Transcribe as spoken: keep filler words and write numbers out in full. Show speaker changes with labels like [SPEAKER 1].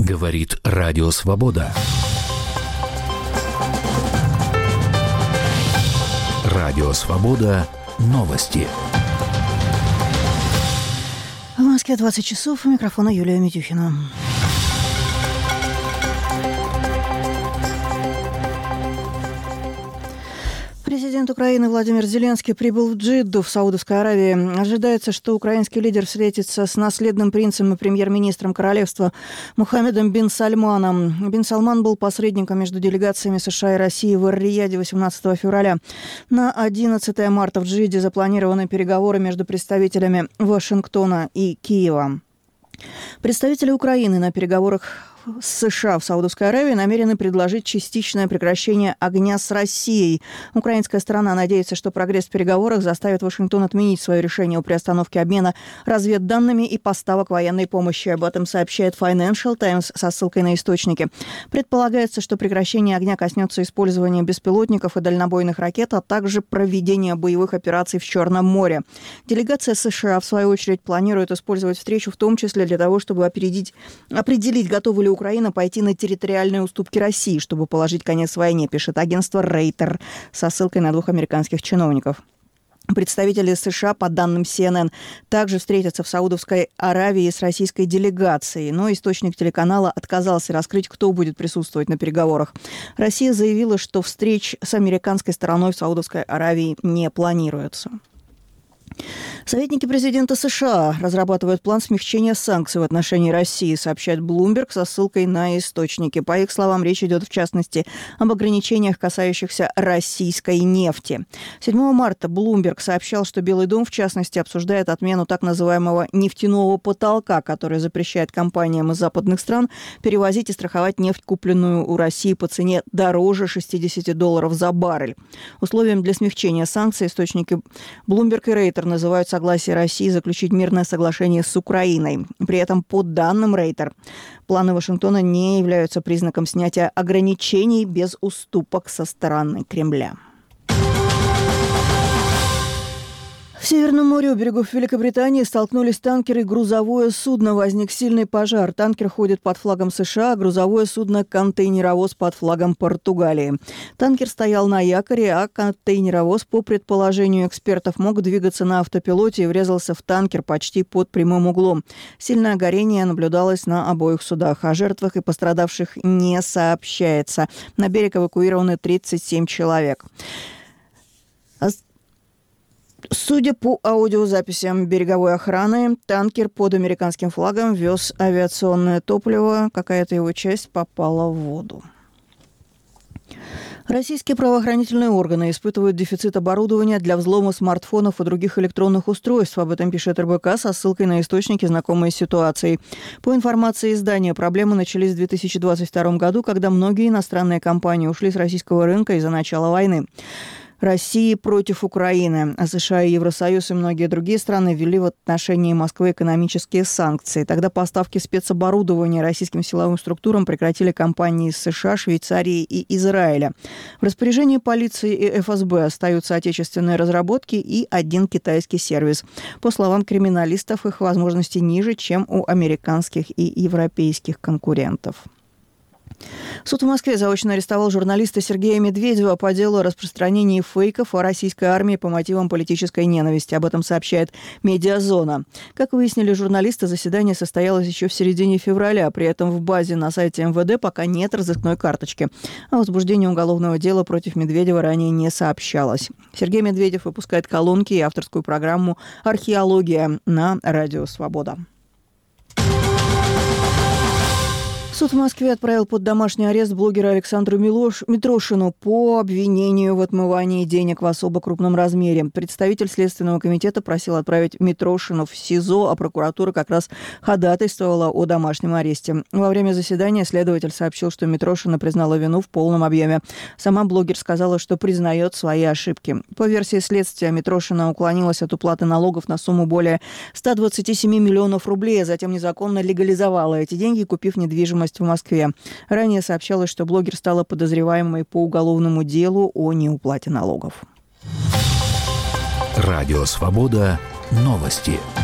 [SPEAKER 1] Говорит Радио Свобода. Радио Свобода. Новости.
[SPEAKER 2] В Москве двадцать часов. У микрофона Юлия Митюхина. Президент Украины Владимир Зеленский прибыл в Джидду в Саудовской Аравии. Ожидается, что украинский лидер встретится с наследным принцем и премьер-министром королевства Мухаммедом бин Сальманом. Бин Сальман был посредником между делегациями США и России в Эр-Рияде восемнадцатого февраля. На одиннадцатое марта в Джидде запланированы переговоры между представителями Вашингтона и Киева. Представители Украины на переговорах с США в Саудовской Аравии намерены предложить частичное прекращение огня с Россией. Украинская сторона надеется, что прогресс в переговорах заставит Вашингтон отменить свое решение о приостановке обмена разведданными и поставок военной помощи. Об этом сообщает Financial Times со ссылкой на источники. Предполагается, что прекращение огня коснется использования беспилотников и дальнобойных ракет, а также проведения боевых операций в Черном море. Делегация США, в свою очередь, планирует использовать встречу в том числе для того, чтобы опередить, определить, готовы ли Украина пойти на территориальные уступки России, чтобы положить конец войне, пишет агентство Рейтер со ссылкой на двух американских чиновников. Представители США, по данным Си Эн Эн, также встретятся в Саудовской Аравии с российской делегацией, но источник телеканала отказался раскрыть, кто будет присутствовать на переговорах. Россия заявила, что встреч с американской стороной в Саудовской Аравии не планируется. Советники президента США разрабатывают план смягчения санкций в отношении России, сообщает Bloomberg со ссылкой на источники. По их словам, речь идет в частности об ограничениях, касающихся российской нефти. седьмого марта Bloomberg сообщал, что Белый дом, в частности, обсуждает отмену так называемого нефтяного потолка, который запрещает компаниям из западных стран перевозить и страховать нефть, купленную у России по цене дороже шестьдесят долларов за баррель. Условием для смягчения санкций источники Bloomberg и Рейтер называют согласие России заключить мирное соглашение с Украиной. При этом, по данным Рейтер, планы Вашингтона не являются признаком снятия ограничений без уступок со стороны Кремля. В Северном море у берегов Великобритании столкнулись танкер и грузовое судно. Возник сильный пожар. Танкер ходит под флагом США, а грузовое судно – контейнеровоз под флагом Португалии. Танкер стоял на якоре, а контейнеровоз, по предположению экспертов, мог двигаться на автопилоте и врезался в танкер почти под прямым углом. Сильное горение наблюдалось на обоих судах. О жертвах и пострадавших не сообщается. На берег эвакуированы тридцать семь человек. Судя по аудиозаписям береговой охраны, танкер под американским флагом вез авиационное топливо. Какая-то его часть попала в воду. Российские правоохранительные органы испытывают дефицит оборудования для взлома смартфонов и других электронных устройств. Об этом пишет Эр Бэ Ка со ссылкой на источники, знакомые с ситуацией. По информации издания, проблемы начались в две тысячи двадцать втором году, когда многие иностранные компании ушли с российского рынка из-за начала войны. России против Украины. А США и Евросоюз и многие другие страны ввели в отношении Москвы экономические санкции. Тогда поставки спецоборудования российским силовым структурам прекратили компании из США, Швейцарии и Израиля. В распоряжении полиции и Эф Эс Бэ остаются отечественные разработки и один китайский сервис. По словам криминалистов, их возможности ниже, чем у американских и европейских конкурентов. Суд в Москве заочно арестовал журналиста Сергея Медведева по делу о распространении фейков о российской армии по мотивам политической ненависти. Об этом сообщает «Медиазона». Как выяснили журналисты, заседание состоялось еще в середине февраля. При этом в базе на сайте Эм Вэ Дэ пока нет разыскной карточки. О возбуждении уголовного дела против Медведева ранее не сообщалось. Сергей Медведев выпускает колонки и авторскую программу «Археология» на Радио Свобода. Суд в Москве отправил под домашний арест блогера Александру Милош... Митрошину по обвинению в отмывании денег в особо крупном размере. Представитель Следственного комитета просил отправить Митрошину в СИЗО, а прокуратура как раз ходатайствовала о домашнем аресте. Во время заседания следователь сообщил, что Митрошина признала вину в полном объеме. Сама блогер сказала, что признает свои ошибки. По версии следствия, Митрошина уклонилась от уплаты налогов на сумму более ста двадцати семи миллионов рублей, а затем незаконно легализовала эти деньги, купив недвижимость в Москве. Ранее сообщалось, что блогер стала подозреваемой по уголовному делу о неуплате налогов.
[SPEAKER 1] Радио Свобода. Новости.